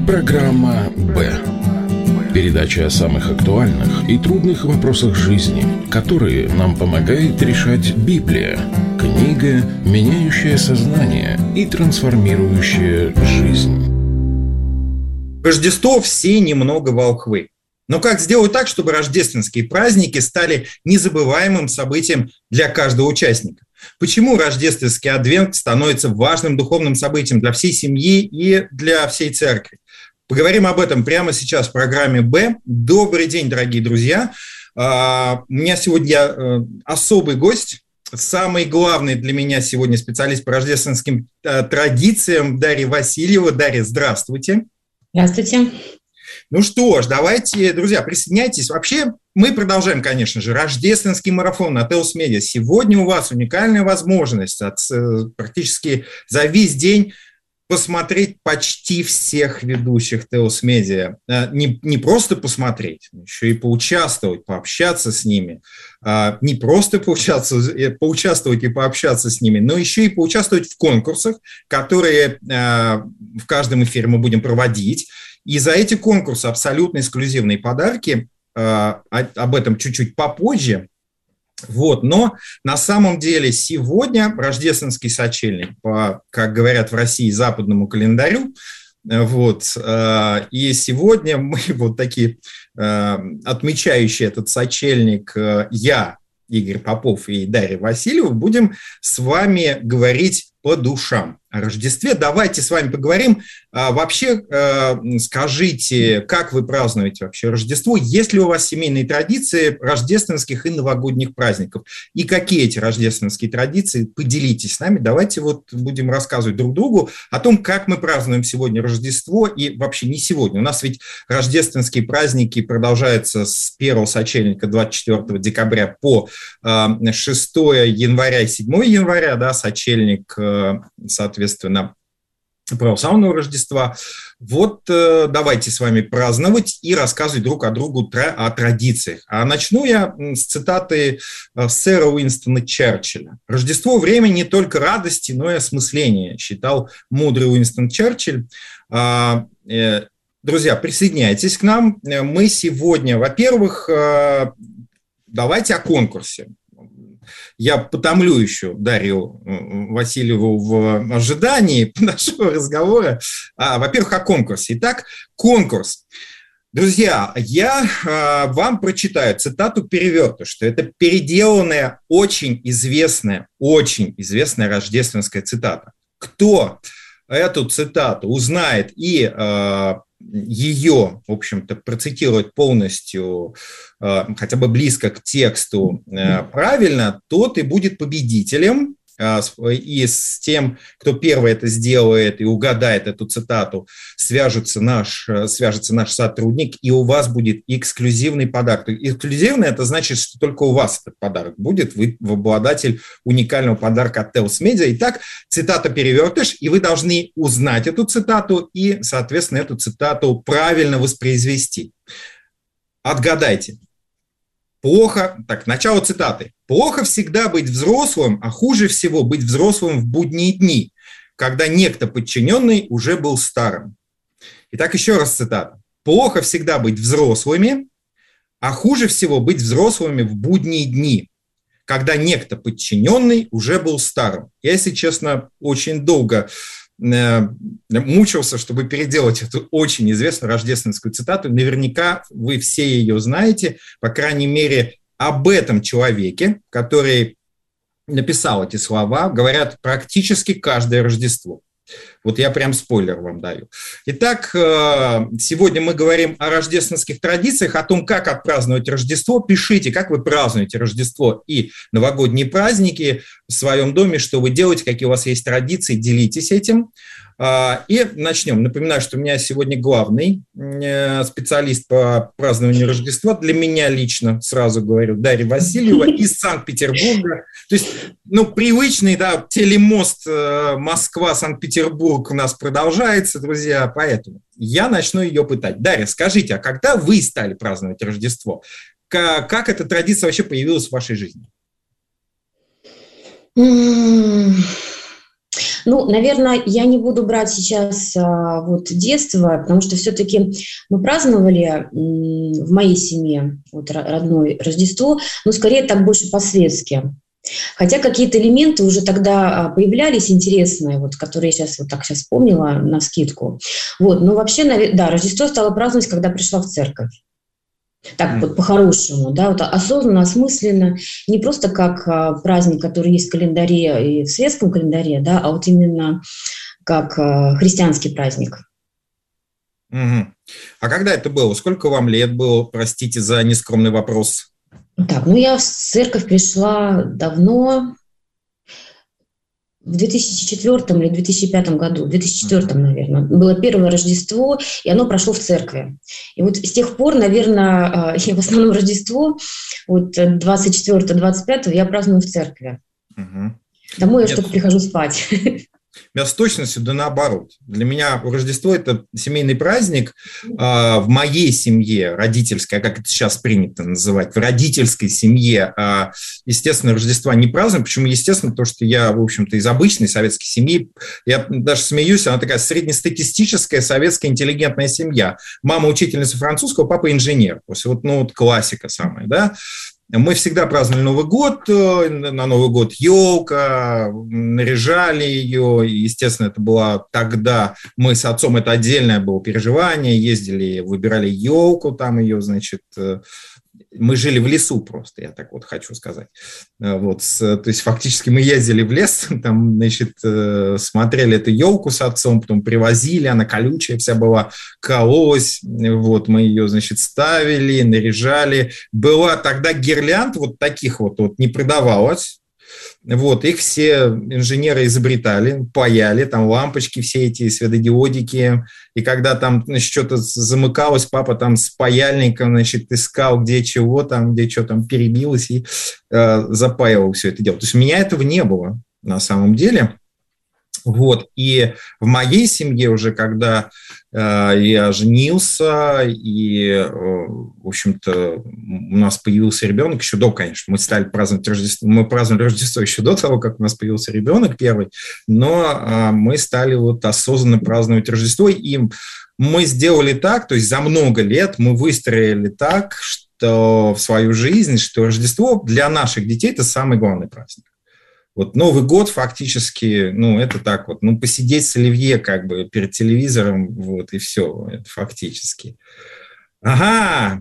Программа «Б». Передача о самых актуальных и трудных вопросах жизни, которые нам помогает решать Библия. Книга, меняющая сознание и трансформирующая жизнь. Рождество все немного волхвы. Но как сделать так, чтобы рождественские праздники стали незабываемым событием для каждого участника? Почему рождественский адвент становится важным духовным событием для всей семьи и для всей церкви? Поговорим об этом прямо сейчас в программе «Б». Добрый день, дорогие друзья. У меня сегодня особый гость, самый главный для меня сегодня специалист по рождественским традициям Дарья Васильева. Дарья, здравствуйте. Здравствуйте. Ну что ж, давайте, друзья, присоединяйтесь. Вообще, мы продолжаем, конечно же, рождественский марафон на Теос Медиа. Сегодня у вас уникальная возможность практически за весь день посмотреть почти всех ведущих Теос Медиа. Не просто посмотреть, еще и поучаствовать, пообщаться с ними. Не просто поучаствовать и пообщаться с ними, но еще и поучаствовать в конкурсах, которые в каждом эфире мы будем проводить. И за эти конкурсы абсолютно эксклюзивные подарки, об этом чуть-чуть попозже. Но на самом деле сегодня рождественский сочельник, по, как говорят в России, западному календарю. И сегодня мы такие отмечающие этот сочельник, я, Игорь Попов и Дарья Васильева, будем с вами говорить по душам о Рождестве. Давайте с вами поговорим. Вообще, скажите, как вы празднуете вообще Рождество? Есть ли у вас семейные традиции рождественских и новогодних праздников? И какие эти рождественские традиции? Поделитесь с нами. Давайте будем рассказывать друг другу о том, как мы празднуем сегодня Рождество. И вообще не сегодня. У нас ведь рождественские праздники продолжаются с 1 сочельника 24 декабря по 6 января и 7 января, да, сочельник, соответственно, православного Рождества. Давайте с вами праздновать и рассказывать друг о другу о традициях. А начну я с цитаты сэра Уинстона Черчилля. «Рождество – время не только радости, но и осмысления», считал мудрый Уинстон Черчилль. Друзья, присоединяйтесь к нам. Мы сегодня, во-первых, давайте о конкурсе. Я потомлю еще Дарью Васильеву в ожидании нашего разговора. Во-первых, о конкурсе. Итак, конкурс. Друзья, я вам прочитаю цитату «Перевертыш», что это переделанная, очень известная рождественская цитата. Кто эту цитату узнает и ее, в общем-то, процитировать полностью, хотя бы близко к тексту правильно, тот и будет победителем. И с тем, кто первый это сделает и угадает эту цитату, свяжется наш сотрудник, и у вас будет эксклюзивный подарок. Эксклюзивный – это значит, что только у вас этот подарок будет, вы обладатель уникального подарка от Теос Медиа. Итак, цитата «Перевертыш», и вы должны узнать эту цитату и, соответственно, эту цитату правильно воспроизвести. Отгадайте. Начало цитаты. «Плохо всегда быть взрослым, а хуже всего быть взрослым в будние дни, когда некто подчиненный уже был старым». Итак, еще раз цитата. «Плохо всегда быть взрослыми, а хуже всего быть взрослыми в будние дни, когда некто подчиненный уже был старым». Я, если честно, очень долго мучился, чтобы переделать эту очень известную рождественскую цитату. Наверняка вы все ее знаете, по крайней мере, об этом человеке, который написал эти слова, говорят практически каждое Рождество. Я прям спойлер вам даю. Итак, сегодня мы говорим о рождественских традициях, о том, как отпраздновать Рождество. Пишите, как вы празднуете Рождество и новогодние праздники в своем доме, что вы делаете, какие у вас есть традиции, делитесь этим. И начнем. Напоминаю, что у меня сегодня главный специалист по празднованию Рождества. Для меня лично, сразу говорю, Дарья Васильева из Санкт-Петербурга. То есть, привычный, да, телемост Москва-Санкт-Петербург у нас продолжается, друзья, поэтому я начну ее пытать. Дарья, скажите, а когда вы стали праздновать Рождество? Как эта традиция вообще появилась в вашей жизни? Ну, наверное, я не буду брать сейчас вот детство, потому что все-таки мы праздновали в моей семье вот родное Рождество, но скорее так больше по-светски. Хотя какие-то элементы уже тогда появлялись интересные, вот, которые я сейчас вот так сейчас вспомнила навскидку. Вот, но вообще, да, Рождество стало праздновать, когда пришла в церковь. Так вот по-хорошему, да, вот осознанно, осмысленно, не просто как праздник, который есть в календаре и в светском календаре, да, а вот именно как христианский праздник. Угу. А когда это было? Сколько вам лет было? Простите за нескромный вопрос. Так, ну я в церковь пришла давно, в 2004 или 2005 году, в 2004, наверное, было первое Рождество, и оно прошло в церкви. И вот с тех пор, наверное, в основном Рождество, вот 24-25 я праздную в церкви. Угу. Домой я только прихожу спать. У меня с точностью да наоборот. Для меня Рождество – это семейный праздник. В моей семье родительской, как это сейчас принято называть, в родительской семье, естественно, Рождество не празднуем. Почему естественно? Потому что я, в общем-то, из обычной советской семьи. Я даже смеюсь, она такая среднестатистическая советская интеллигентная семья. Мама учительница французского, папа инженер. Вот классика самая, да? Мы всегда праздновали Новый год, на Новый год елка, наряжали ее, естественно, это было тогда, мы с отцом, это отдельное было переживание, ездили, выбирали елку, там ее, значит, мы жили в лесу просто, я так вот хочу сказать. Вот, то есть фактически мы ездили в лес, там, значит, смотрели эту елку с отцом, потом привозили, она колючая вся была, кололась, вот, мы ее, значит, ставили, наряжали. Была тогда гирлянд вот таких вот не продавалось. Вот, их все инженеры изобретали, паяли, там лампочки все эти, светодиодики, и когда там, значит, что-то замыкалось, папа там с паяльником, значит, искал, где чего там, где что там перебилось, и запаивал все это дело. То есть у меня этого не было на самом деле. Вот, и в моей семье уже, когда я женился, и, в общем-то, у нас появился ребенок, еще до, конечно, мы стали праздновать Рождество, мы праздновали Рождество еще до того, как у нас появился ребенок первый, но мы стали вот осознанно праздновать Рождество, и мы сделали так, то есть за много лет мы выстроили так, что в свою жизнь, что Рождество для наших детей – это самый главный праздник. Вот Новый год фактически, это так вот, посидеть с оливье как бы перед телевизором, вот, и все, это фактически. Ага,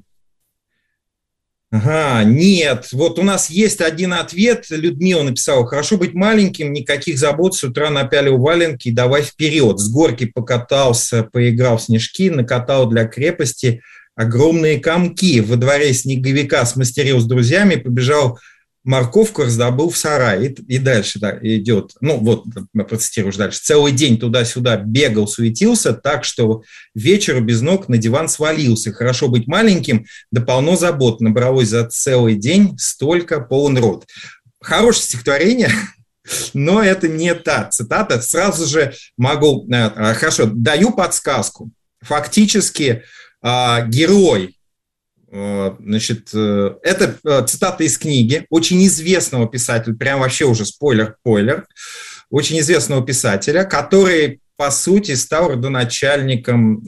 нет, вот у нас есть один ответ, Людмила написала: хорошо быть маленьким, никаких забот, с утра напялил валенки, давай вперед. С горки покатался, поиграл в снежки, накатал для крепости огромные комки. Во дворе снеговика смастерил с друзьями, побежал морковку, раздобыл в сарае. И дальше идет, я процитирую дальше. Целый день туда-сюда бегал, суетился, так что вечеру без ног на диван свалился. Хорошо быть маленьким, да полно забот. Набралось за целый день столько, полон рот. Хорошее стихотворение, но это не та цитата. Сразу же могу... Хорошо, даю подсказку. Фактически герой, значит, это цитата из книги очень известного писателя, прям вообще уже спойлер, очень известного писателя, который, по сути, стал родоначальником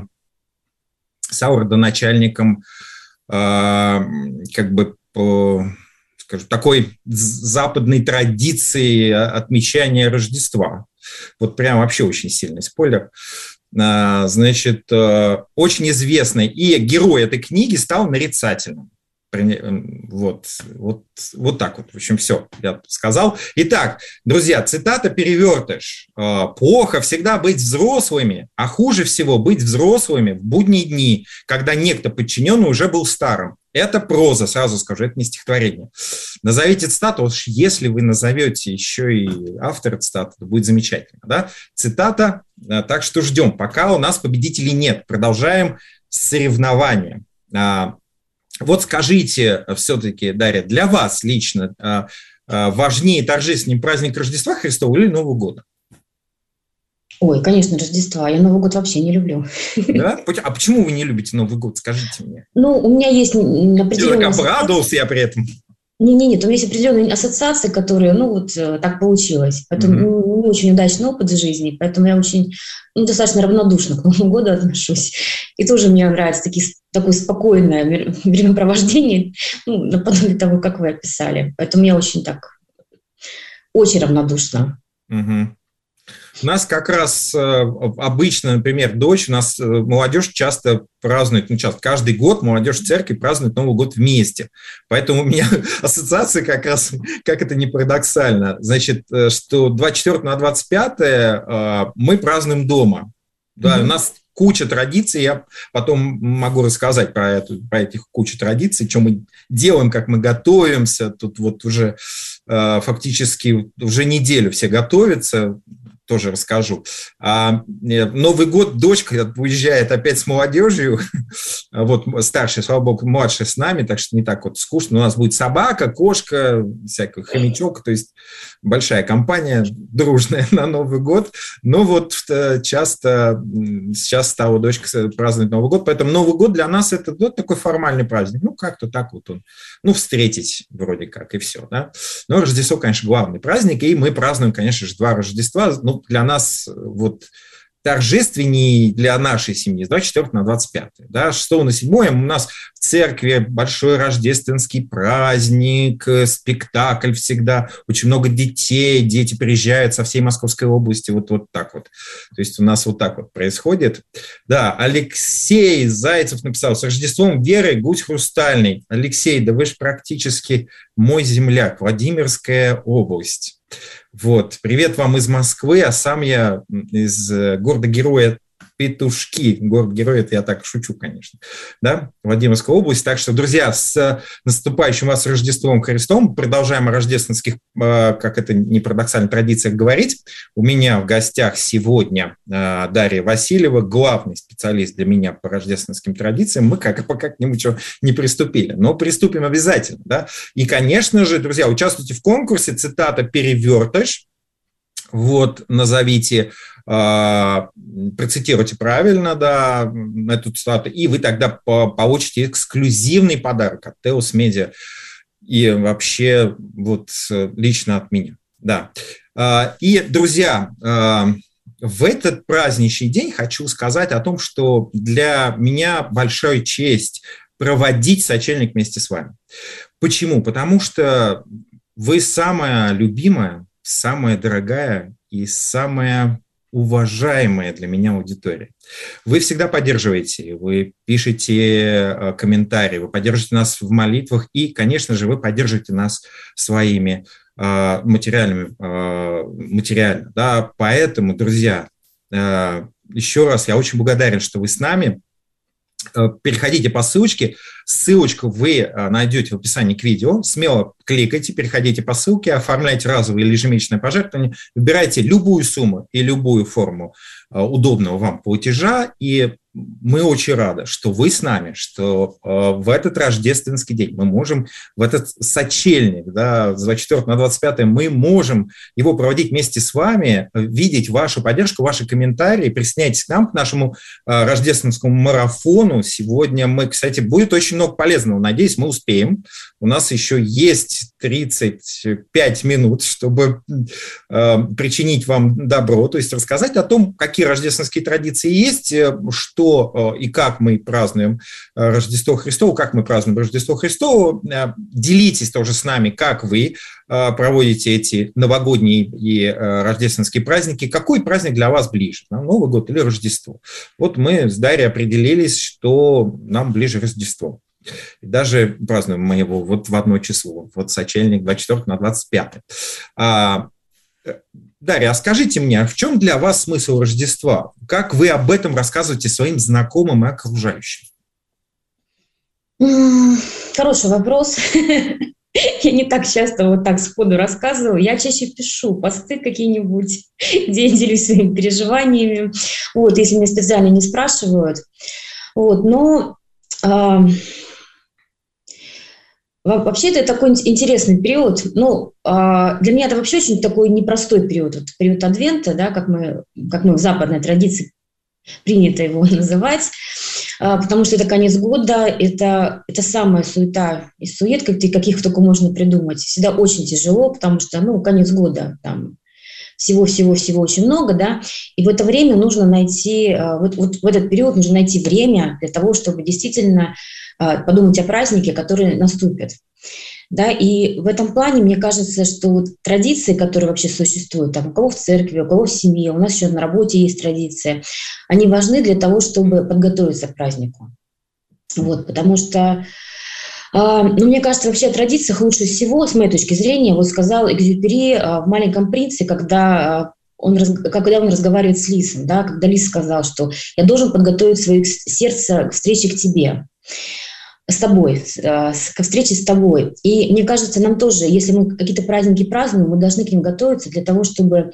как бы, скажем, такой западной традиции отмечания Рождества. Вот прям вообще очень сильный спойлер. Значит, очень известный. И герой этой книги стал нарицательным. Вот так вот. В общем, все, я сказал. Итак, друзья, цитата «Перевертыш». «Плохо всегда быть взрослыми, а хуже всего быть взрослыми в будние дни, когда некто подчиненный уже был старым». Это проза, сразу скажу, это не стихотворение. Назовите цитату, если вы назовете еще и автора цитаты, то будет замечательно. Да? Цитата, так что ждем. Пока у нас победителей нет. Продолжаем соревнования. Вот скажите все-таки, Дарья, для вас лично важнее торжественный праздник Рождества Христова или Нового года? Ой, конечно, Рождество. Я Новый год вообще не люблю. Да? А почему вы не любите Новый год? Скажите мне. У меня есть определенная... Обрадовался я при этом. Нет, у меня есть определенные ассоциации, которые, так получилось. Поэтому не очень удачный опыт в жизни, поэтому я очень, достаточно равнодушно к Новому году отношусь. И тоже мне нравится такое спокойное времяпровождение, наподобие того, как вы описали. Поэтому я очень равнодушна. Угу. У нас как раз обычно, например, дочь, у нас молодежь часто празднует, каждый год молодежь в церкви празднует Новый год вместе. Поэтому у меня ассоциация как раз, как это не парадоксально, значит, что 24 на 25 мы празднуем дома. Да, у нас куча традиций, я потом могу рассказать про этих кучу традиций, что мы делаем, как мы готовимся. Тут вот уже фактически уже неделю все готовятся, тоже расскажу. Новый год дочка уезжает опять с молодежью, вот старшая, слава богу, младшая с нами, так что не так вот скучно. У нас будет собака, кошка, всякий хомячок, то есть большая компания дружная на Новый год. Но вот часто сейчас стала дочка праздновать Новый год, поэтому Новый год для нас это такой формальный праздник. Как-то так вот он, встретить вроде как и все, да. Но Рождество, конечно, главный праздник, и мы празднуем, конечно же, 2 Рождества. Для нас вот торжественней для нашей семьи с 24 на 25. Да, 6 на 7 у нас в церкви большой рождественский праздник, спектакль всегда, очень много детей, дети приезжают со всей Московской области, вот так вот. То есть у нас вот так вот происходит. Да, Алексей Зайцев написал: с Рождеством Веры, гусь хрустальный. Алексей, да вы же практически мой земляк, Владимирская область. Вот, привет вам из Москвы, а сам я из города-героя Петушки. Город-герой, это я так шучу, конечно, да, Владимирская область. Так что, друзья, с наступающим вас Рождеством Христом, продолжаем о рождественских, как это не парадоксально, традициях говорить. У меня в гостях сегодня Дарья Васильева, главный специалист для меня по рождественским традициям. Мы пока к нему ничего не приступили, но приступим обязательно, да. И, конечно же, друзья, участвуйте в конкурсе, цитата «Перевертыш». Вот, назовите, процитируйте правильно, да, эту цитату, и вы тогда получите эксклюзивный подарок от Теос Медиа и вообще вот лично от меня, да. И, друзья, в этот праздничный день хочу сказать о том, что для меня большая честь проводить сочельник вместе с вами. Почему? Потому что вы самая любимая, самая дорогая и самая уважаемая для меня аудитория. Вы всегда поддерживаете, вы пишете комментарии, вы поддерживаете нас в молитвах и, конечно же, вы поддерживаете нас своими материально. Да? Поэтому, друзья, еще раз я очень благодарен, что вы с нами. Переходите по ссылочке. Ссылочку вы найдете в описании к видео. Смело кликайте, переходите по ссылке, оформляйте разовое или ежемесячное пожертвование, выбирайте любую сумму и любую форму удобного вам платежа, и мы очень рады, что вы с нами, что в этот рождественский день мы можем, в этот сочельник, да, с 24 на 25 мы можем его проводить вместе с вами, видеть вашу поддержку, ваши комментарии, присоединяйтесь к нам, к нашему рождественскому марафону. Сегодня кстати, будет очень много полезного, надеюсь, мы успеем. У нас еще есть 35 минут, чтобы причинить вам добро, то есть рассказать о том, какие рождественские традиции есть, что и как мы празднуем Рождество Христово, как мы празднуем Рождество Христово. Делитесь тоже с нами, как вы проводите эти новогодние и рождественские праздники. Какой праздник для вас ближе, Новый год или Рождество? Вот мы с Дарьей определились, что нам ближе Рождество. И даже празднуем мы его вот в одно число, вот сочельник 24 на 25. Дарья, а скажите мне, в чем для вас смысл Рождества? Как вы об этом рассказываете своим знакомым и окружающим? Хороший вопрос. Я не так часто вот так сходу рассказываю. Я чаще пишу посты какие-нибудь, где я делюсь своими переживаниями. Вот, если меня специально не спрашивают. Вот, но вообще это такой интересный период. Для меня это вообще очень такой непростой период. Вот период Адвента, да, как мы в западной традиции принято его называть. потому что это конец года, это самая суета и сует, каких только можно придумать. Всегда очень тяжело, потому что, конец года, там всего-всего-всего очень много, да, и в это время нужно найти, вот в этот период нужно найти время для того, чтобы действительно подумать о празднике, который наступит. Да, и в этом плане мне кажется, что вот традиции, которые вообще существуют, там, у кого в церкви, у кого в семье, у нас еще на работе есть традиции, они важны для того, чтобы подготовиться к празднику. Вот, потому что, мне кажется, вообще о традициях лучше всего, с моей точки зрения, вот сказал Экзюпери в «Маленьком принце», когда он разговаривает с лисом, да, когда лис сказал, что я должен подготовить свое сердце к встрече к тебе. С тобой, ко встрече с тобой. И мне кажется, нам тоже, если мы какие-то праздники празднуем, мы должны к ним готовиться для того, чтобы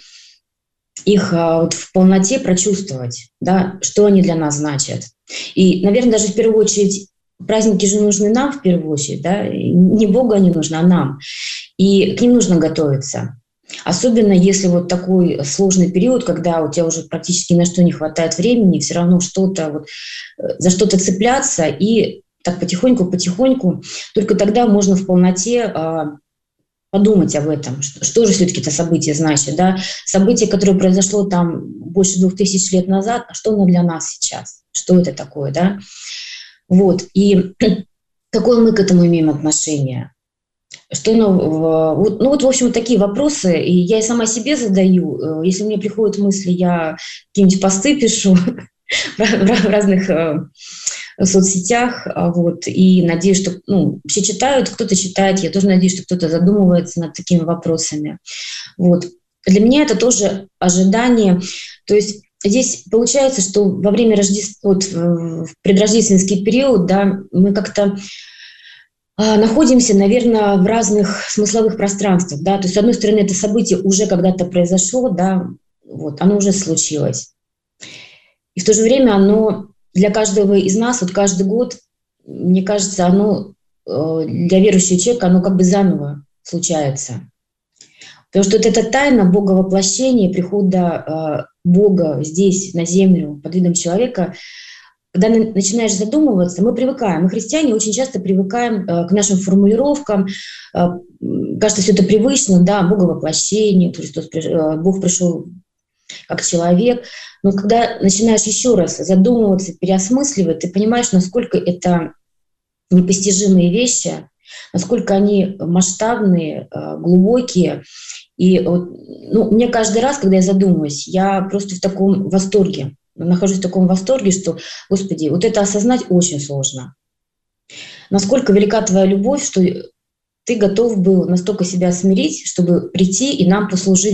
их вот в полноте прочувствовать, да, что они для нас значат. И, наверное, даже в первую очередь праздники же нужны нам в первую очередь, да, не Богу они нужны, а нам. И к ним нужно готовиться. Особенно если вот такой сложный период, когда у тебя уже практически на что не хватает времени, все равно что-то вот, за что-то цепляться и так потихоньку, только тогда можно в полноте подумать об этом, что же все-таки это событие значит. Да? Событие, которое произошло там больше 2000 лет назад, а что оно для нас сейчас? Что это такое? Да? Вот. И какое мы к этому имеем отношение? Что, в общем, такие вопросы, и я и сама себе задаю. Если мне приходят мысли, я какие-нибудь посты пишу в разных соцсетях, вот, и надеюсь, что, все читают, кто-то читает, я тоже надеюсь, что кто-то задумывается над такими вопросами. Вот. Для меня это тоже ожидание, то есть здесь получается, что во время Рождества, вот, в предрождественский период, да, мы как-то находимся, наверное, в разных смысловых пространствах, да, то есть, с одной стороны, это событие уже когда-то произошло, да, вот, оно уже случилось, и в то же время оно для каждого из нас, вот каждый год, мне кажется, оно для верующего человека, оно как бы заново случается. Потому что это тайна Бога воплощения, прихода Бога здесь, на землю, под видом человека. Когда начинаешь задумываться, мы привыкаем, мы, христиане, очень часто привыкаем к нашим формулировкам. Кажется, все это привычно, да, Бога воплощение, Бог пришел как человек. Но когда начинаешь еще раз задумываться, переосмысливать, ты понимаешь, насколько это непостижимые вещи, насколько они масштабные, глубокие. И мне каждый раз, когда я задумываюсь, я просто в таком восторге, нахожусь в таком восторге, что, Господи, вот это осознать очень сложно. Насколько велика Твоя любовь, что Ты готов был настолько себя смирить, чтобы прийти и нам послужить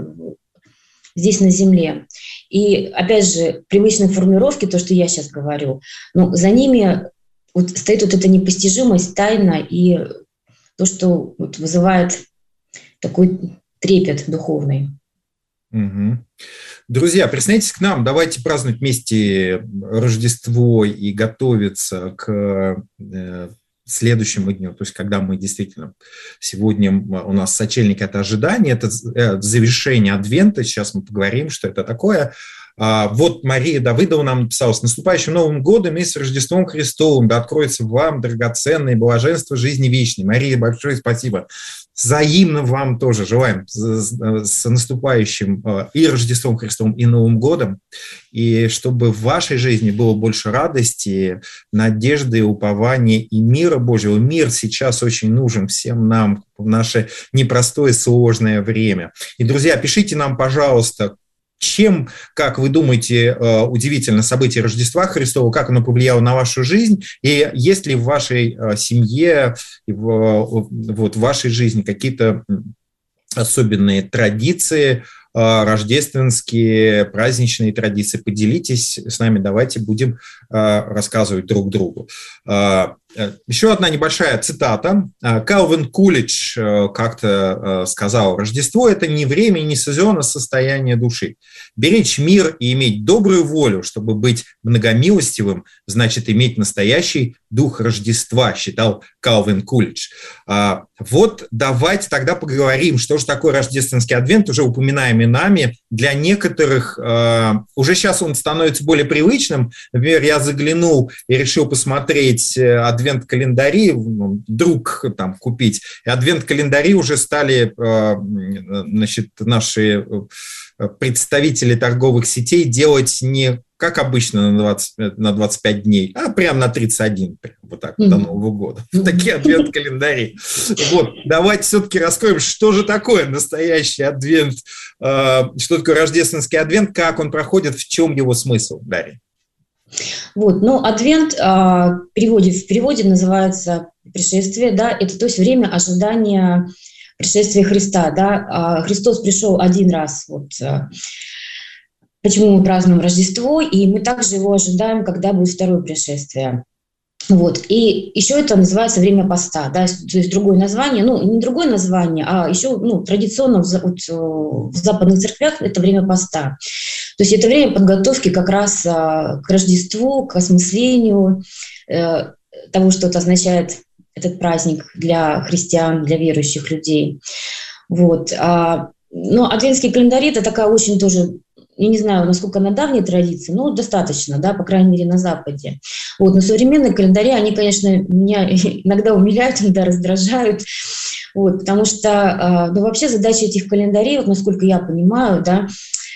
здесь на земле. И, опять же, привычные формулировки, то, что я сейчас говорю, но за ними вот стоит вот эта непостижимость, тайна и то, что вот вызывает такой трепет духовный. Угу. Друзья, присоединяйтесь к нам, давайте праздновать вместе Рождество и готовиться к следующему дню, то есть когда мы действительно, сегодня у нас сочельник – это ожидание, это завершение Адвента, сейчас мы поговорим, что это такое. Вот Мария Давыдова нам написала: с наступающим Новым годом и с Рождеством Христовым, да откроется вам драгоценное блаженство жизни вечной. Мария, большое спасибо. Взаимно вам тоже желаем с наступающим и Рождеством Христовым, и Новым годом, и чтобы в вашей жизни было больше радости, надежды, упования и мира Божьего. Мир сейчас очень нужен всем нам в наше непростое, сложное время. И, друзья, пишите нам, пожалуйста, чем, как вы думаете, удивительно событие Рождества Христова, как оно повлияло на вашу жизнь, и есть ли в вашей семье, в вашей жизни какие-то особенные традиции, рождественские, праздничные традиции? Поделитесь с нами, давайте будем рассказывать друг другу. Еще одна небольшая цитата. Калвин Кулич как-то сказал: «Рождество – это не время, не сезон, а состояние души. Беречь мир и иметь добрую волю, чтобы быть многомилостивым, значит иметь настоящий дух Рождества», считал Калвин Кулич. Вот давайте тогда поговорим, что же такое рождественский адвент, уже упоминаемый нами. Для некоторых уже сейчас он становится более привычным. Например, я заглянул и решил посмотреть адвент-календари, вдруг там купить. И адвент-календари уже стали, значит, наши представители торговых сетей делать не как обычно на 25 дней, а прямо на 31, вот так, до Нового года. Такие адвент-календари. Вот, давайте все-таки раскроем, что же такое настоящий адвент, что такое рождественский адвент, как он проходит, в чем его смысл, Дарья? Вот, ну, адвент в переводе называется пришествие, да, это то есть время ожидания пришествия Христа, да. Христос пришел один раз, вот, почему мы празднуем Рождество, и мы также его ожидаем, когда будет второе пришествие. Вот. И еще это называется время поста, да, то есть другое название, ну, не другое название, а еще, ну, традиционно в западных церквях это время поста. То есть это время подготовки как раз к Рождеству, к осмыслению того, что это означает этот праздник для христиан, для верующих людей. Вот. Но адвентские календари – это такая очень тоже, я не знаю, насколько она давняя традиция, но достаточно, да, по крайней мере, на Западе. Вот. Но современные календари, они, конечно, меня иногда умиляют, иногда раздражают, вот, потому что, ну, вообще задача этих календарей, вот, насколько я понимаю, да,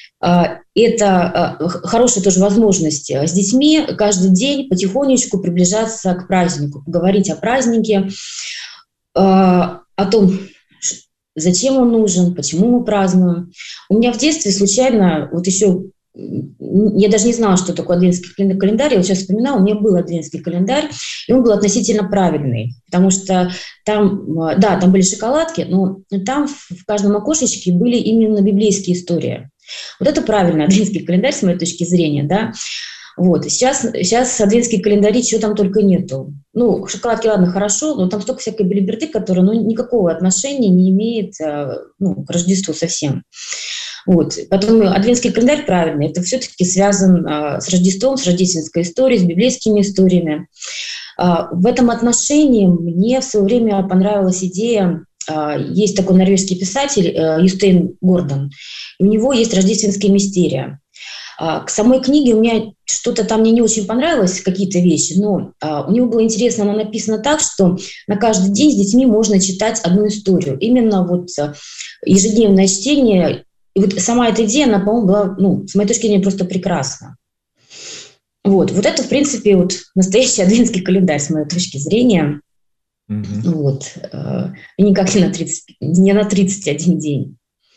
это хорошая тоже возможность с детьми каждый день потихонечку приближаться к празднику, поговорить о празднике, о том, зачем он нужен, почему мы празднуем. У меня в детстве случайно, вот еще, я даже не знала, что такое адвентский календарь, я вот сейчас вспоминала, у меня был адвентский календарь, и он был относительно правильный, потому что там, да, там были шоколадки, но там в каждом окошечке были именно библейские истории. Вот это правильный адвентский календарь, с моей точки зрения, да. Вот. Сейчас адвентские календари, чего там только нету. Ну, шоколадки, ладно, хорошо, но там столько всякой белиберды, которая, ну, никакого отношения не имеет, ну, к Рождеству совсем. Вот. Поэтому адвентский календарь правильный. Это все-таки связан с Рождеством, с рождественской историей, с библейскими историями. В этом отношении мне в свое время понравилась идея. Есть такой норвежский писатель Юстейн Гордон. У него есть «Рождественская мистерия». К самой книге у меня что-то там мне не очень понравилось, какие-то вещи, но у него было интересно, она написана так, что на каждый день с детьми можно читать одну историю. Именно вот ежедневное чтение. И вот сама эта идея, она, по-моему, была, ну, с моей точки зрения, просто прекрасна. Вот это, в принципе, вот настоящий адвентский календарь, с моей точки зрения. Вот. И никак не на 31 день.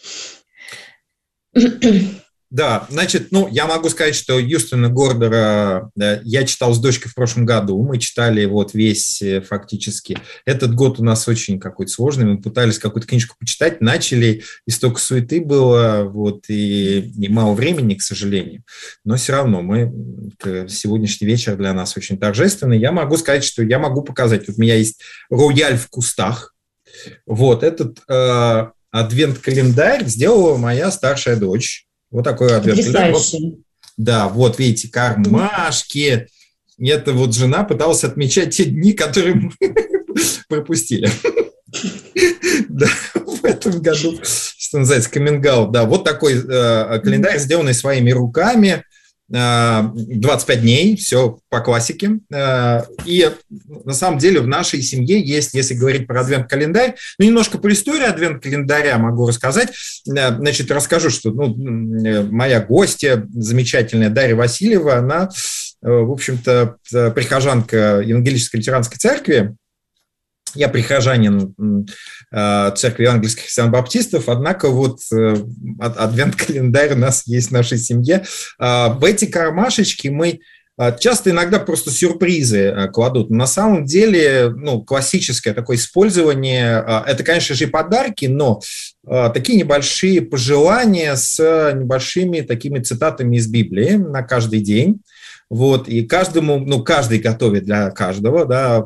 Да, значит, ну, я могу сказать, что Юстейна Гордона я читал с дочкой в прошлом году, мы читали вот весь фактически. Этот год у нас очень какой-то сложный, мы пытались какую-то книжку почитать, начали, и столько суеты было, вот, и мало времени, к сожалению. Но все равно сегодняшний вечер для нас очень торжественный. Я могу сказать, что я могу показать, вот у меня есть рояль в кустах, вот, этот адвент-календарь сделала моя старшая дочь. Вот такой адвент-календарь. Да, вот видите, кармашки. Это вот жена пыталась отмечать те дни, которые мы пропустили. Да, в этом году, что называется, каминг-аут. Да, вот такой календарь, сделанный своими руками. 25 дней, все по классике. И на самом деле в нашей семье есть, если говорить про адвент-календарь, ну, немножко по истории адвент-календаря могу рассказать. Значит, расскажу, что моя гостья, замечательная Дарья Васильева, она, в общем-то, прихожанка Евангелической лютеранской церкви. Я прихожанин церкви евангельских христиан-баптистов, однако вот адвент-календарь у нас есть в нашей семье. В эти кармашечки мы часто иногда просто сюрпризы кладут. На самом деле, ну, классическое такое использование, это, конечно же, и подарки, но такие небольшие пожелания с небольшими такими цитатами из Библии на каждый день. Вот, и каждый готовит для каждого, да,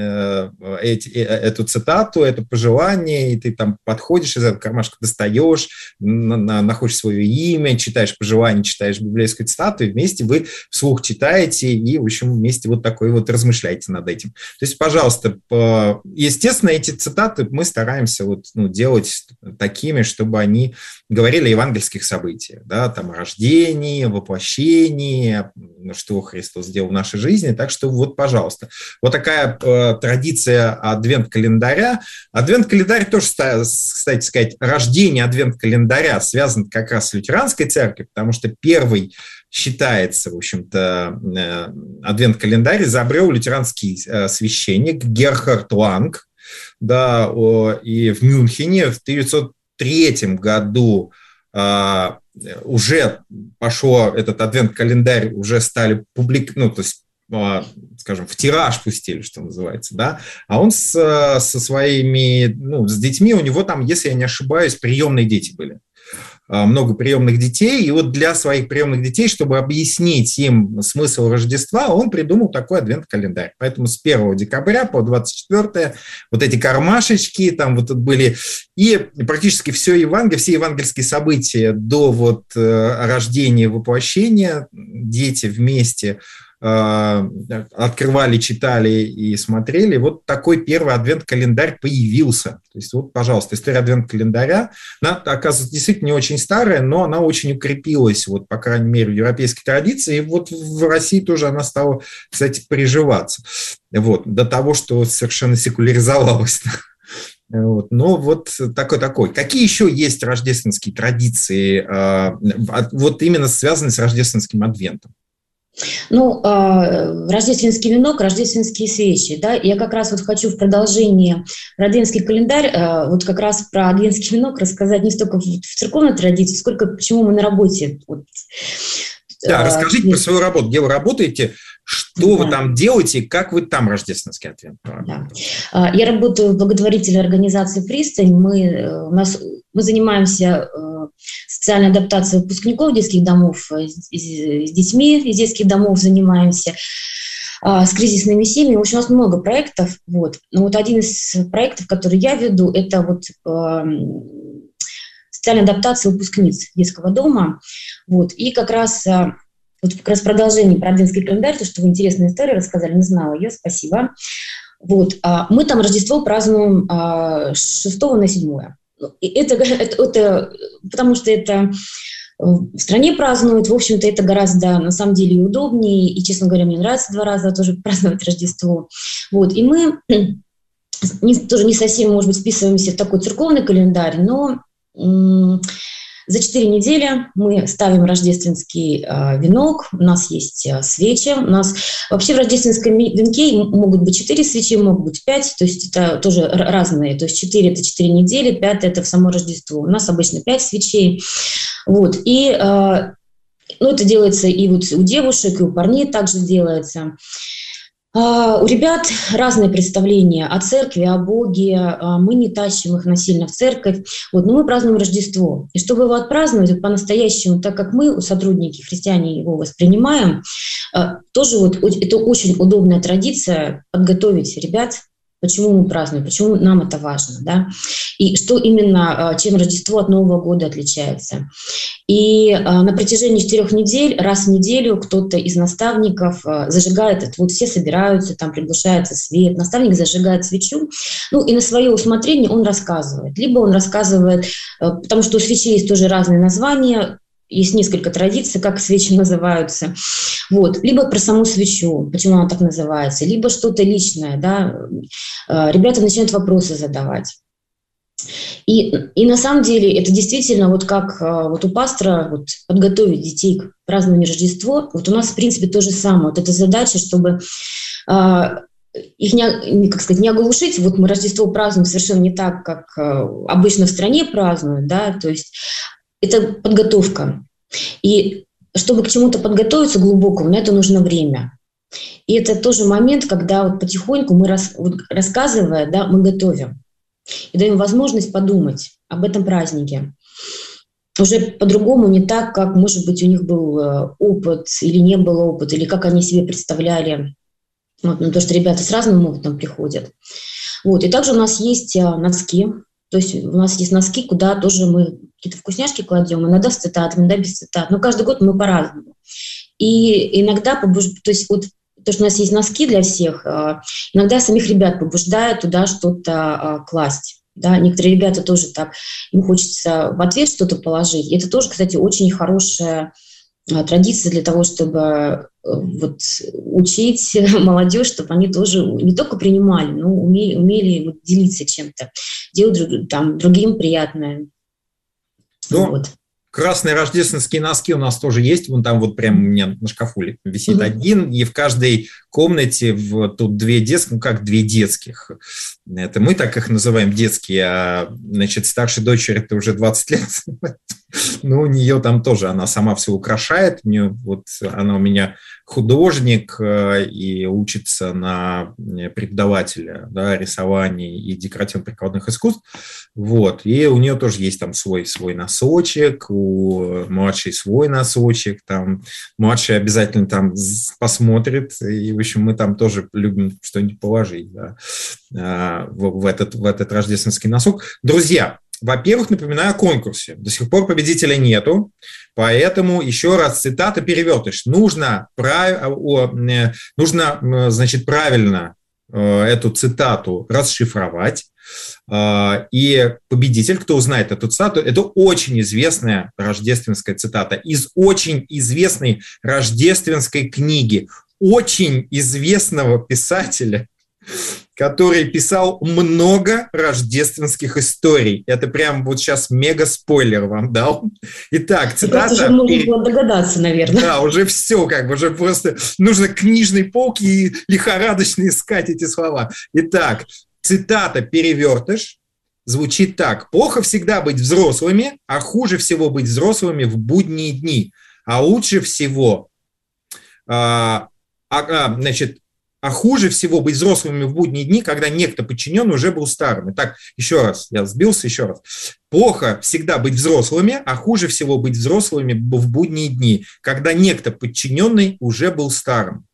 эту цитату, это пожелание, и ты там подходишь, из этого кармашка достаешь, находишь свое имя, читаешь пожелание, читаешь библейскую цитату, и вместе вы вслух читаете, и, в общем, вместе вот такой вот размышляете над этим. То есть, пожалуйста, естественно, эти цитаты мы стараемся делать такими, чтобы они говорили о евангельских событиях, да, там, о рождении, о воплощении, что Христос сделал в нашей жизни. Так что вот, пожалуйста. Вот такая традиция адвент-календаря. Адвент-календарь тоже, кстати сказать, рождение адвент-календаря связано как раз с лютеранской церковью, потому что первый считается, в общем-то, адвент-календарь изобрел лютеранский священник Герхард Ланг, да, и в Мюнхене в 1903 году уже пошло этот адвент-календарь, уже стали скажем, в тираж пустили, что называется, да, а он со своими, с детьми, у него там, если я не ошибаюсь, приемные дети были. Много приемных детей, и вот для своих приемных детей, чтобы объяснить им смысл Рождества, он придумал такой адвент-календарь. Поэтому с 1 декабря по 24 вот эти кармашечки там вот были, и практически все евангельские события до вот рождения, воплощения, дети вместе открывали, читали и смотрели. Вот такой первый адвент-календарь появился. То есть вот, пожалуйста, история адвент-календаря, она, оказывается, действительно не очень старая, но она очень укрепилась, вот, по крайней мере, в европейской традиции, и вот в России тоже она стала, кстати, приживаться. Вот, до того, что совершенно секуляризовалась. Вот. Но вот такой. Какие еще есть рождественские традиции, вот именно связанные с рождественским адвентом? Рождественский венок, рождественские свечи, да, я как раз вот хочу в продолжении про адвентский календарь, вот как раз про адвентский венок рассказать не столько в церковной традиции, сколько почему мы на работе. Да, расскажите про свою работу, где вы работаете, что вы там делаете, как вы там рождественский адвент проводите? Да. Я работаю в благотворительной организации «Пристань», мы занимаемся социальной адаптацией выпускников детских домов, с детьми из детских домов занимаемся, с кризисными семьями. В общем, у нас много проектов. Вот. Но вот один из проектов, который я веду, это вот социальная адаптация выпускниц детского дома. Вот. И как раз продолжение про адвентский календарь, то, что вы интересную историю рассказали, не знала ее, спасибо. Вот. Мы там Рождество празднуем с 6 на 7. И это потому что это в стране празднуют, в общем-то, это гораздо, на самом деле, удобнее, и, честно говоря, мне нравится 2 раза тоже праздновать Рождество. Вот, и мы тоже не совсем, может быть, вписываемся в такой церковный календарь, но за 4 недели мы ставим рождественский венок, у нас есть свечи, у нас вообще в рождественском венке могут быть 4 свечи, могут быть 5, то есть это тоже разные, то есть 4 – это 4 недели, 5 – это в само Рождество. У нас обычно 5 свечей, вот, и это делается и вот у девушек, и у парней также делается. У ребят разные представления о церкви, о Боге. Мы не тащим их насильно в церковь. Вот, но мы празднуем Рождество. И чтобы его отпраздновать по-настоящему, так как мы, сотрудники, христиане, его воспринимаем, тоже вот это очень удобная традиция подготовить ребят. Почему мы празднуем, почему нам это важно, да? И что именно, чем Рождество от Нового года отличается. И на протяжении 4 недель, раз в неделю кто-то из наставников зажигает, вот все собираются, там приглушается свет, наставник зажигает свечу, и на свое усмотрение он рассказывает. Либо он рассказывает, потому что у свечей есть тоже разные названия, есть несколько традиций, как свечи называются. Вот. Либо про саму свечу, почему она так называется, либо что-то личное. Да? Ребята начинают вопросы задавать. И на самом деле это действительно вот как вот у пастора вот, подготовить детей к празднованию Рождества. Вот у нас, в принципе, то же самое. Вот эта задача, чтобы их не оглушить. Вот мы Рождество празднуем совершенно не так, как обычно в стране празднуют. Да? То есть это подготовка. И чтобы к чему-то подготовиться глубокому, на это нужно время. И это тоже момент, когда вот потихоньку мы, рассказывая, да, мы готовим. И даем возможность подумать, об этом празднике. Уже по-другому, не так, как, может быть, у них был опыт или не было опыта, или как они себе представляли. Вот, потому что ребята с разным опытом приходят. Вот. И также у нас есть носки. То есть у нас есть носки, куда тоже мы какие-то вкусняшки кладем, иногда с цитатами, иногда без цитат. Но каждый год мы по-разному. И иногда, то есть вот то, что у нас есть носки для всех, иногда самих ребят побуждают туда что-то класть. Да, некоторые ребята тоже так, им хочется в ответ что-то положить. И это тоже, кстати, очень хорошая традиция для того, чтобы вот учить молодежь, чтобы они тоже не только принимали, но умели вот делиться чем-то, делать там другим приятное. Ну, вот. Красные рождественские носки у нас тоже есть. Вон там вот прямо у меня на шкафу висит один, и в каждой комнате тут две детских, ну как две детских. Это мы так их называем, детские, а значит, старшей дочери это уже 20 лет. Но у нее там тоже, она сама все украшает. Она у меня художник и учится на преподавателя, да, рисования и декоративно-прикладных искусств. Вот. И у нее тоже есть там свой носочек, у младшей свой носочек. Там младший обязательно там посмотрит. И, в общем, мы там тоже любим что-нибудь положить, да, в этот рождественский носок. Друзья, во-первых, напоминаю о конкурсе. До сих пор победителя нету, поэтому еще раз цитата «Перевертыш». Нужно, значит, правильно эту цитату расшифровать. И победитель, кто узнает эту цитату, это очень известная рождественская цитата из очень известной рождественской книги, очень известного писателя, который писал много рождественских историй. Это прям вот сейчас мега-спойлер вам дал. Итак, цитата... Уже можно было догадаться, наверное. Да, уже все, уже просто нужно книжной полки и лихорадочно искать эти слова. Итак, цитата «Перевертыш» звучит так. «Плохо всегда быть взрослыми, а хуже всего быть взрослыми в будние дни. А лучше всего... А хуже всего быть взрослыми в будние дни, когда некто подчиненный уже был старым». Итак, еще раз, я сбился еще раз. Плохо всегда быть взрослыми, а хуже всего быть взрослыми в будние дни, когда некто подчиненный уже был старым.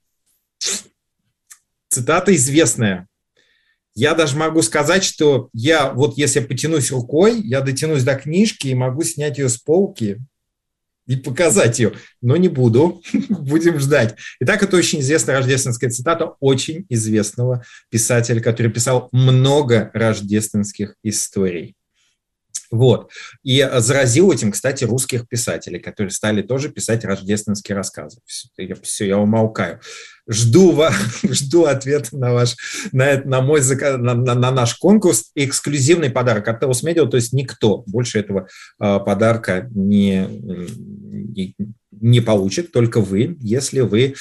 Цитата известная. Я даже могу сказать, что если я потянусь рукой, я дотянусь до книжки и могу снять ее с полки и показать ее, но не буду, будем ждать. Итак, это очень известная рождественская цитата очень известного писателя, который писал много рождественских историй. Вот. И заразил этим, кстати, русских писателей, которые стали тоже писать рождественские рассказы. Все, я умолкаю. Жду ответа на наш конкурс. Эксклюзивный подарок от Telos Media, то есть никто больше этого подарка не получит, только вы, если вы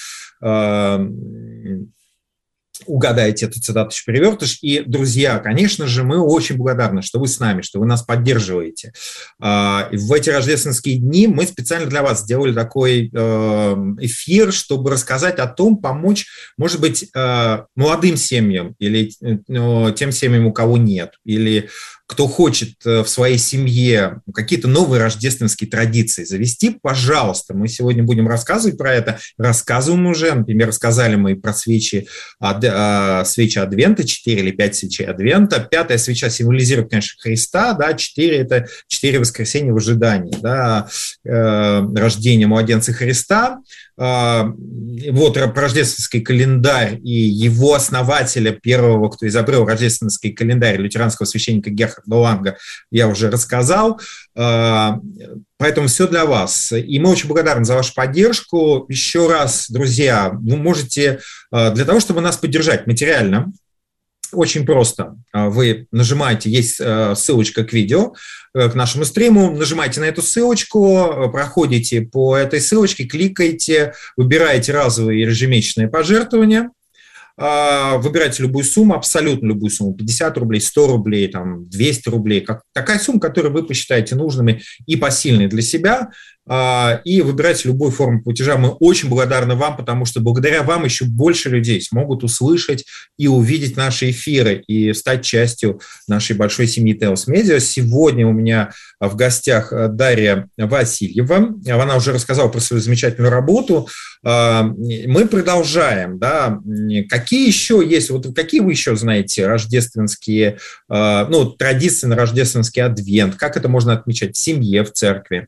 угадаете эту цитату «Перевертыш». И, друзья, конечно же, мы очень благодарны, что вы с нами, что вы нас поддерживаете. В эти рождественские дни мы специально для вас сделали такой эфир, чтобы рассказать о том, помочь, может быть, молодым семьям или тем семьям, у кого нет, или кто хочет в своей семье какие-то новые рождественские традиции завести, пожалуйста, мы сегодня будем рассказывать про это. Рассказываем уже, например, рассказали мы про свечи Адвента, 4 или 5 свечей Адвента. 5-я свеча символизирует, конечно, Христа, да, 4 – это 4 воскресенья в ожидании, да, рождения младенца Христа. Вот рождественский календарь и его основателя, первого, кто изобрел рождественский календарь, лютеранского священника Герхарда Ланга, я уже рассказал. Поэтому все для вас. И мы очень благодарны за вашу поддержку. Еще раз, друзья, вы можете, для того, чтобы нас поддержать материально, очень просто. Вы нажимаете, есть ссылочка к видео, к нашему стриму, нажимаете на эту ссылочку, проходите по этой ссылочке, кликаете, выбираете разовые ежемесячные пожертвования, выбирайте любую сумму, абсолютно любую сумму, 50 рублей, 100 рублей, там, 200 рублей, такая сумма, которую вы посчитаете нужными и посильной для себя. и выбирайте любую форму платежа. Мы очень благодарны вам, потому что благодаря вам еще больше людей смогут услышать и увидеть наши эфиры и стать частью нашей большой семьи Telos Media. Сегодня у меня в гостях Дарья Васильева. Она уже рассказала про свою замечательную работу. Мы продолжаем. Да? Какие еще есть, вот какие вы еще знаете рождественские, традиции на рождественский адвент? Как это можно отмечать в семье, в церкви?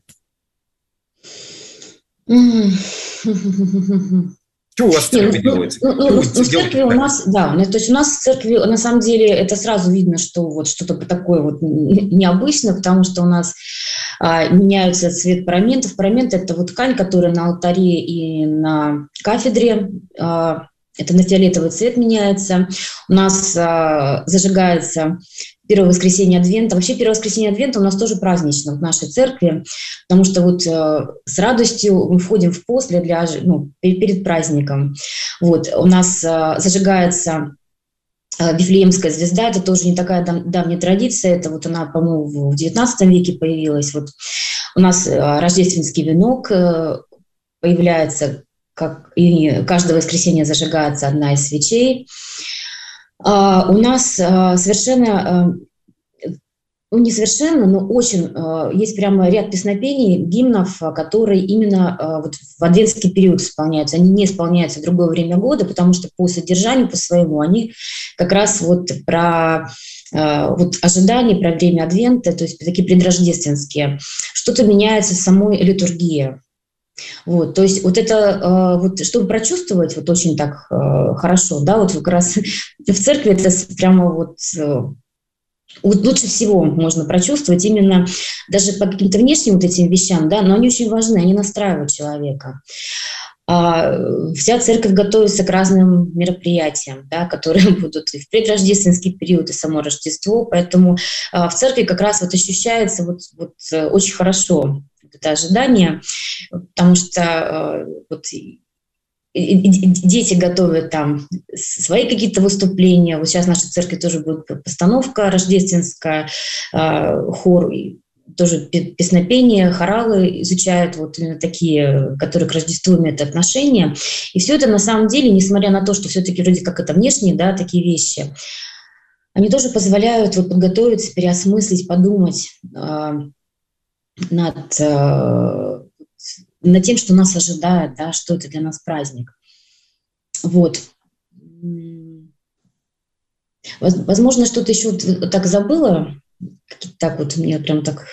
Что у вас в церкви делается? В церкви у нас, да, то есть у нас в церкви на самом деле это сразу видно, что вот что-то такое вот необычное, потому что у нас меняется цвет параментов. Парамент – это вот ткань, которая на алтаре и на кафедре. Это на фиолетовый цвет меняется. У нас зажигается первое воскресенье Адвента. Вообще первое воскресенье Адвента у нас тоже празднично в нашей церкви, потому что вот с радостью мы входим в пост перед праздником. Вот, у нас зажигается Вифлеемская звезда, это тоже не такая давняя традиция, это вот она, по-моему, в XIX веке появилась. Вот у нас рождественский венок появляется, и каждое воскресенье зажигается одна из свечей. У нас совершенно, не совершенно, но очень есть прямо ряд песнопений, гимнов, которые именно вот в адвентский период исполняются. Они не исполняются в другое время года, потому что по содержанию, по своему, они как раз вот про ожидание, про время Адвента, то есть такие предрождественские. Что-то меняется в самой литургии. Вот, то есть вот это, чтобы прочувствовать вот очень так хорошо, да, вот как раз в церкви это прямо вот лучше всего можно прочувствовать именно даже по каким-то внешним вот этим вещам, да, но они очень важны, они настраивают человека. Вся церковь готовится к разным мероприятиям, да, которые будут и в предрождественский период, и само Рождество, поэтому в церкви как раз вот ощущается вот очень хорошо это ожидание, потому что дети готовят там свои какие-то выступления. Вот сейчас в нашей церкви тоже будет постановка рождественская, хор, тоже песнопения, хоралы изучают вот именно такие, которые к Рождеству имеют отношение. И все это на самом деле, несмотря на то, что все-таки вроде как это внешние, да, такие вещи, они тоже позволяют вот подготовиться, переосмыслить, подумать над тем, что нас ожидает, да, что это для нас праздник. Вот. Возможно, что-то еще так забыла. Так вот мне прям так...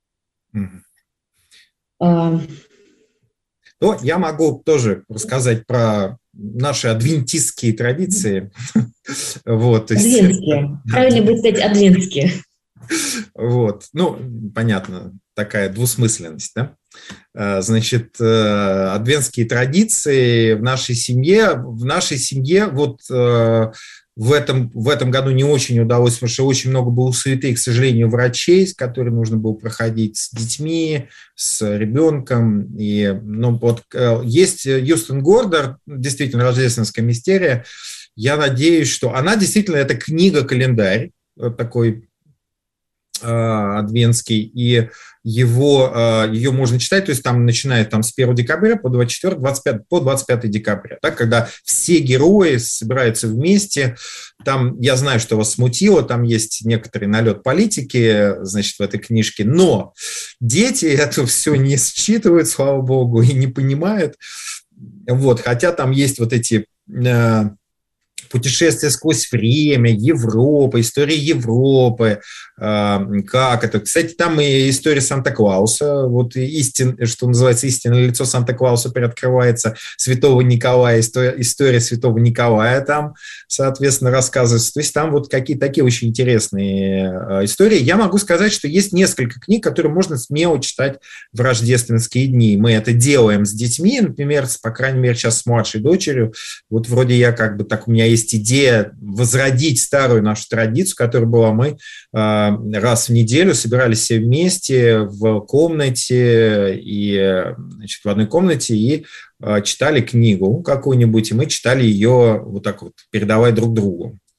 Я могу тоже рассказать про наши адвентистские традиции. Адвентские. Правильно будет сказать адвентские. Вот. Понятно, такая двусмысленность, да? Значит, адвентские традиции в нашей семье вот в этом году не очень удалось, потому что очень много было суеты, к сожалению, врачей, с которыми нужно было проходить с детьми, с ребенком. Есть Юстин Гордор, действительно, рождественская мистерия. Я надеюсь, что она действительно, это книга-календарь, такой адвентский, и ее можно читать, то есть там начиная с 1 декабря по 24, 25, по 25 декабря, да, когда все герои собираются вместе. Там, я знаю, что вас смутило, там есть некоторый налет политики, значит, в этой книжке, но дети это все не считывают, слава богу, и не понимают. Вот, хотя там есть вот эти... путешествие сквозь время, Европа, история Европы, как это. Кстати, там и история Санта-Клауса, вот что называется, истинное лицо Санта-Клауса приоткрывается, Святого Николая, история Святого Николая там, соответственно, рассказывается. То есть там вот какие-то такие очень интересные истории. Я могу сказать, что есть несколько книг, которые можно смело читать в рождественские дни. Мы это делаем с детьми, например, по крайней мере, сейчас с младшей дочерью. Вот вроде я у меня есть идея возродить старую нашу традицию, которая была, мы раз в неделю собирались все вместе в комнате, в одной комнате и читали книгу какую-нибудь, и мы читали ее вот так вот, передавая друг другу.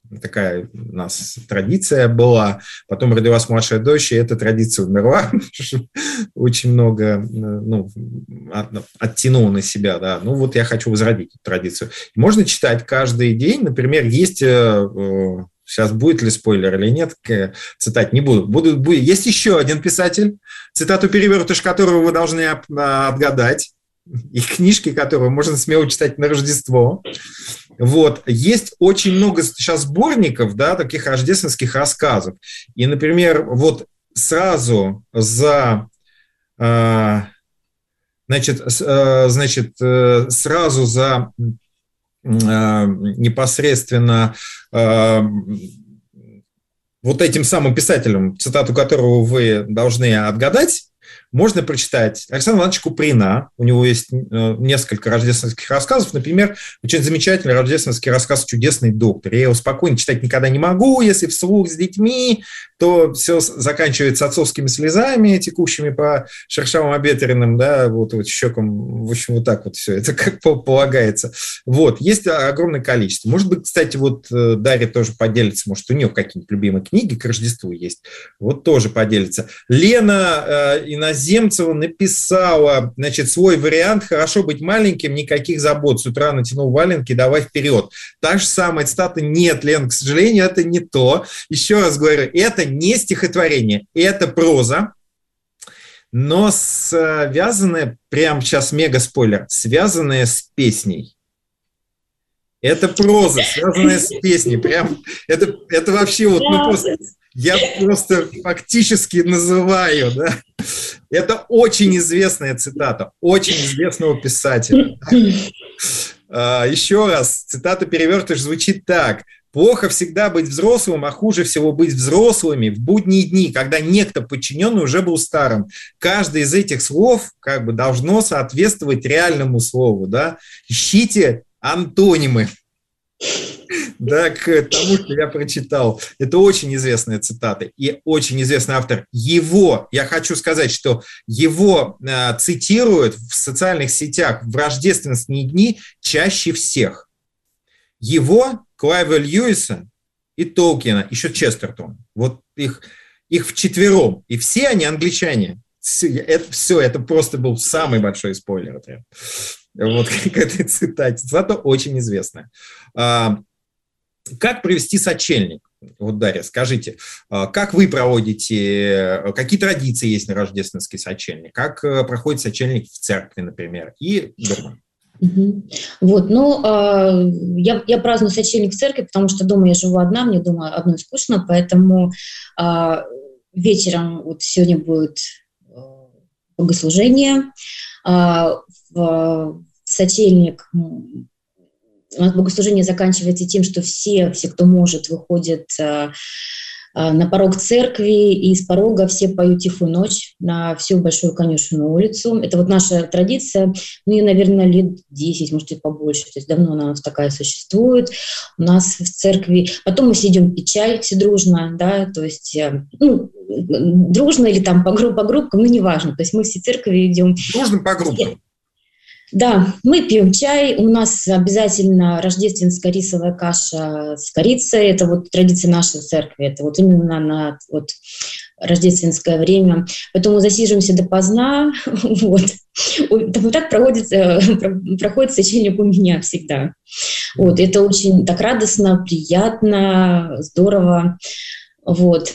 Такая у нас традиция была. Потом родилась младшая дочь, и эта традиция умерла. Очень много оттянула на себя. Да. Ну вот я хочу возродить эту традицию. Можно читать каждый день. Например, есть... Сейчас будет ли спойлер или нет, цитать не буду. Есть еще один писатель, цитату перевертыш которого вы должны отгадать. И книжки, которые можно смело читать на Рождество. Вот. Есть очень много сейчас сборников, да, таких рождественских рассказов. И, например, вот сразу за... сразу за непосредственно вот этим самым писателем, цитату которого вы должны отгадать, можно прочитать Александра Ивановича Куприна. У него есть несколько рождественских рассказов. Например, очень замечательный рождественский рассказ «Чудесный доктор». Я его спокойно читать никогда не могу. Если вслух с детьми, то все заканчивается отцовскими слезами, текущими по шершавым обветренным, да, вот щекам. В общем, вот так вот все это как полагается. Вот. Есть огромное количество. Может быть, кстати, вот Дарья тоже поделится. Может, у нее какие-нибудь любимые книги к Рождеству есть. Вот тоже поделится. Лена Иноземцева написала, значит, свой вариант «Хорошо быть маленьким, никаких забот. С утра натянул валенки, давай вперед». Та же самая цитата. Нет, Лен, к сожалению, это не то. Еще раз говорю, это не стихотворение, это проза, но связанная, прям сейчас мега-спойлер, связанная с песней. Это проза, связанная с песней. Прям, это вообще вот... Я просто фактически называю, да. Это очень известная цитата, очень известного писателя. Еще раз, цитата перевертыш звучит так. «Плохо всегда быть взрослым, а хуже всего быть взрослыми в будние дни, когда некто подчиненный уже был старым». Каждое из этих слов как бы должно соответствовать реальному слову, да. Ищите антонимы. Да, к тому, что я прочитал. Это очень известная цитата и очень известный автор. Я хочу сказать, что его цитируют в социальных сетях в рождественские дни чаще всех. Его, Клайва Льюиса и Толкина, еще Честертон. Вот их вчетвером. И все они англичане. Это просто был самый большой спойлер. Вот к этой цитате. Цитата очень известная. Как провести сочельник? Вот, Дарья, скажите, как вы проводите, какие традиции есть на рождественский сочельник? Как проходит сочельник в церкви, например, и дома? Вот, я праздную сочельник в церкви, потому что дома я живу одна, мне дома одной скучно, поэтому вечером вот сегодня будет богослужение, в сочельник у нас богослужение заканчивается тем, что все, кто может, выходят на порог церкви, и с порога все поют «Тихую ночь» на всю Большую Конюшенную улицу. Это вот наша традиция, ей, наверное, лет 10, может, и побольше, то есть давно она у нас такая существует. У нас в церкви... Потом мы все идем пить чай, все дружно, да, то есть, дружно или там по группкам, неважно, то есть мы все в церкви идем... Дружно по группам. Да, мы пьем чай, у нас обязательно рождественская рисовая каша с корицей, это вот традиция нашей церкви, это вот именно на вот рождественское время. Потом мы засиживаемся допоздна, вот. Так проходит сочельник у меня всегда. Вот, это очень так радостно, приятно, здорово, вот.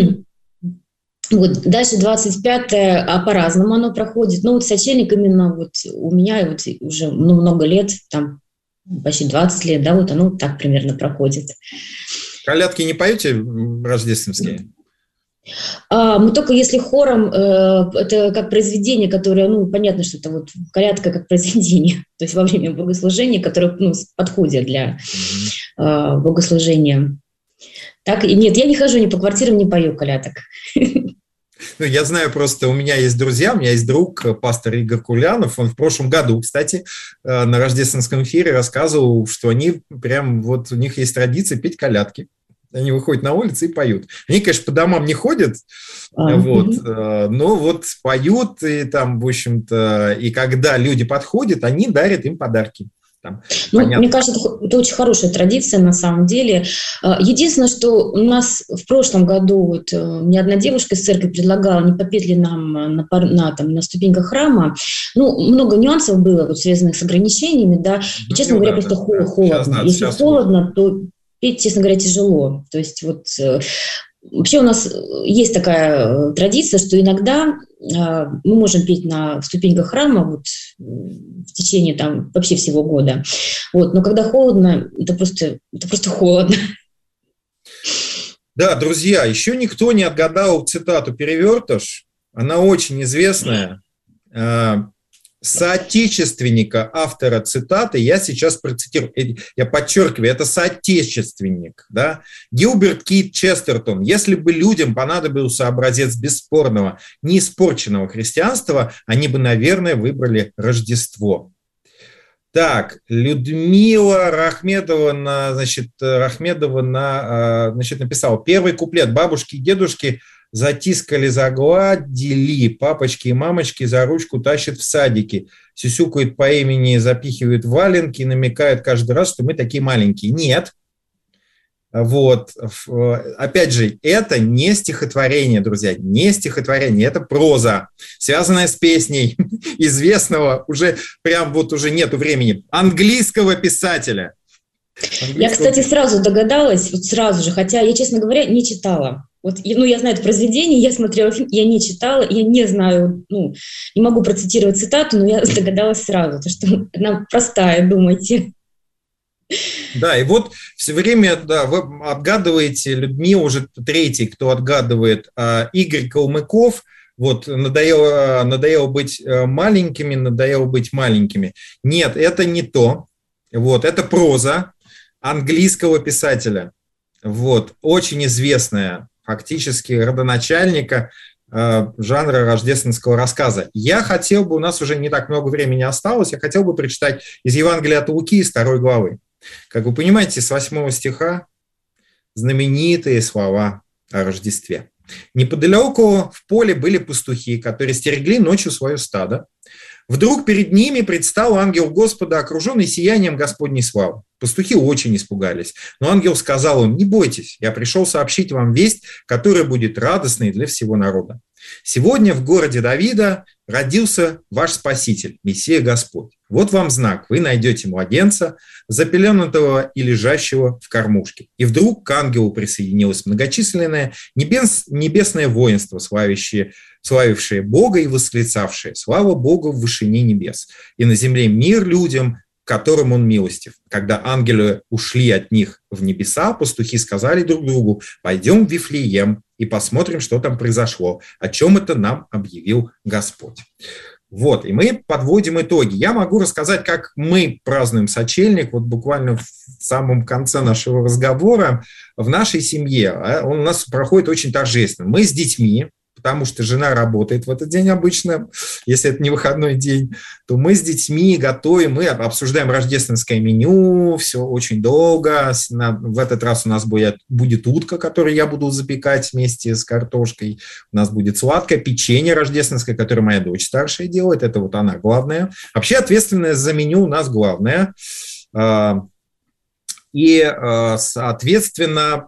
Вот, дальше 25-е, а по-разному оно проходит. Ну, вот сочельник именно вот у меня вот уже много лет, там почти 20 лет, да, вот оно так примерно проходит. Колядки не поете рождественские? Мы только если хором, это как произведение, которое, понятно, что это вот колядка как произведение, то есть во время богослужения, которое подходит для богослужения. Так, и нет, я не хожу ни по квартирам, не пою колядок. Я знаю просто, у меня есть друг, пастор Игорь Кулянов, он в прошлом году, кстати, на рождественском эфире рассказывал, что они прям, вот у них есть традиция петь колядки. Они выходят на улицу и поют. Они, конечно, по домам не ходят, но вот поют, и там, в общем-то, и когда люди подходят, они дарят им подарки. Мне кажется, это очень хорошая традиция на самом деле. Единственное, что у нас в прошлом году мне одна девушка из церкви предлагала, не попеть ли нам на ступеньках храма. Много нюансов было, связанных с ограничениями, да. И, честно говоря, просто холодно. Если холодно, то петь, честно говоря, тяжело. То есть вообще у нас есть такая традиция, что иногда мы можем петь на ступеньках храма в течение вообще всего года. Но когда холодно, это просто холодно. Да, друзья, еще никто не отгадал цитату «Перевертыш». Она очень известная. Соотечественника автора цитаты я сейчас процитирую, я подчеркиваю, это соотечественник, да? Гилберт Кит Честертон. Если бы людям понадобился образец бесспорного, неиспорченного христианства, они бы, наверное, выбрали Рождество. Так, Людмила Рахмедова написала: первый куплет: бабушки и дедушки затискали, загладили, папочки и мамочки за ручку тащат в садики, сюсюкают по имени, запихивают в валенки, намекают каждый раз, что мы такие маленькие. Нет. Опять же, это не стихотворение, друзья, не стихотворение, это проза, связанная с песней известного, уже нету времени, английского писателя. Я, кстати, сразу догадалась, сразу же, хотя я, честно говоря, не читала. Я знаю это произведение, я смотрела фильм, я не читала, я не знаю, не могу процитировать цитату, но я догадалась сразу, потому что она простая, думайте. Да, и все время, вы отгадываете, Людмила уже третий, кто отгадывает, Игорь Калмыков, надоело быть маленькими. Нет, это не то, это проза английского писателя, очень известная, фактически родоначальника жанра рождественского рассказа. Я хотел бы, у нас уже не так много времени осталось, я хотел бы прочитать из Евангелия от Луки, из 2 главы. Как вы понимаете, с 8 стиха знаменитые слова о Рождестве. Неподалеку в поле были пастухи, которые стерегли ночью свое стадо. Вдруг перед ними предстал ангел Господа, окруженный сиянием Господней славы. Пастухи очень испугались, но ангел сказал им: не бойтесь, я пришел сообщить вам весть, которая будет радостной для всего народа. Сегодня в городе Давида родился ваш Спаситель, Мессия Господь. Вот вам знак: вы найдете младенца, запеленутого и лежащего в кормушке. И вдруг к ангелу присоединилось многочисленное небесное воинство, славившее Бога и восклицавшее: слава Богу в вышине небес, и на земле мир людям, которым он милостив. Когда ангелы ушли от них в небеса, пастухи сказали друг другу: пойдем в Вифлеем и посмотрим, что там произошло, о чем это нам объявил Господь. И мы подводим итоги. Я могу рассказать, как мы празднуем сочельник, буквально в самом конце нашего разговора. В нашей семье он у нас проходит очень торжественно. Мы с детьми, потому что жена работает в этот день обычно, если это не выходной день, то мы с детьми готовим, мы обсуждаем рождественское меню, все очень долго. В этот раз у нас будет утка, которую я буду запекать вместе с картошкой. У нас будет сладкое печенье рождественское, которое моя дочь старшая делает. Это она главная. Вообще ответственная за меню у нас главная. И, соответственно,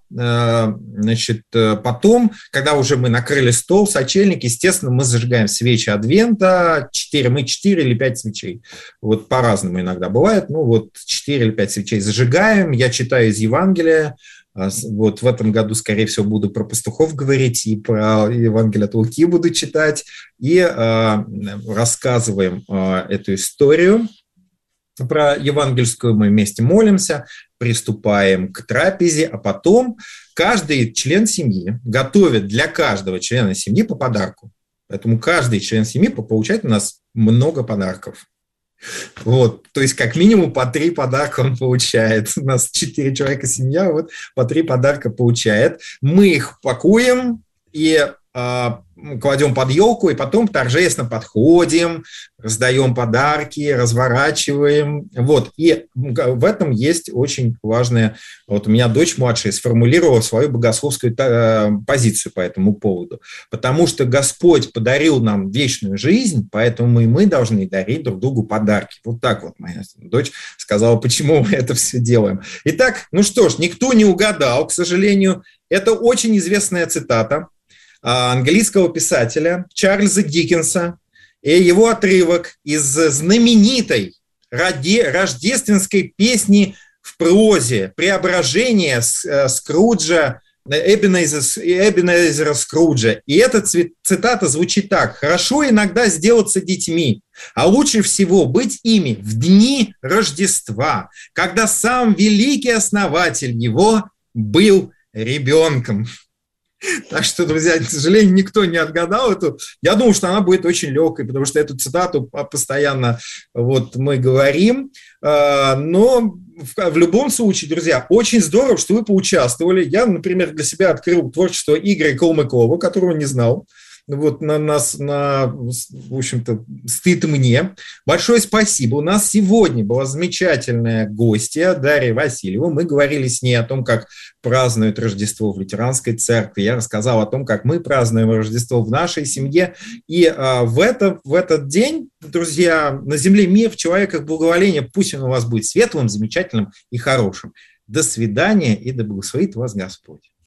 потом, когда уже мы накрыли стол, сочельник, естественно, мы зажигаем свечи Адвента, 4 или 5 свечей. По-разному иногда бывает, 4 или 5 свечей зажигаем, я читаю из Евангелия. В этом году, скорее всего, буду про пастухов говорить и про Евангелие от Луки буду читать, и рассказываем эту историю про евангельскую, мы вместе молимся, приступаем к трапезе, а потом каждый член семьи готовит для каждого члена семьи по подарку. Поэтому каждый член семьи получает у нас много подарков. То есть как минимум по 3 подарка он получает. У нас 4 человека семья, по 3 подарка получает. Мы их пакуем, и кладем под елку и потом торжественно подходим, раздаем подарки, разворачиваем. Вот. И в этом есть очень важное... Вот у меня дочь младшая сформулировала свою богословскую позицию по этому поводу. Потому что Господь подарил нам вечную жизнь, поэтому и мы должны дарить друг другу подарки. Вот так вот моя дочь сказала, почему мы это все делаем. Итак, ну что ж, никто не угадал, к сожалению. Это очень известная цитата английского писателя Чарльза Диккенса и его отрывок из знаменитой рождественской песни в прозе «Преображение» Скруджа, Эбенезера Скруджа. И эта цитата звучит так: «Хорошо иногда сделаться детьми, а лучше всего быть ими в дни Рождества, когда сам великий основатель его был ребенком». Так что, друзья, к сожалению, никто не отгадал эту. Я думаю, что она будет очень легкой, потому что эту цитату постоянно вот мы говорим. Но в любом случае, друзья, очень здорово, что вы поучаствовали. Я, например, для себя открыл творчество Игоря Калмыкова, которого не знал. Вот в общем-то, стыд мне. Большое спасибо. У нас сегодня была замечательная гостья Дарья Васильева. Мы говорили с ней о том, как празднуют Рождество в лютеранской церкви. Я рассказал о том, как мы празднуем Рождество в нашей семье. И в этот день, друзья, на земле мир, в человеках благоволение, пусть он у вас будет светлым, замечательным и хорошим. До свидания и да благословит вас Господь.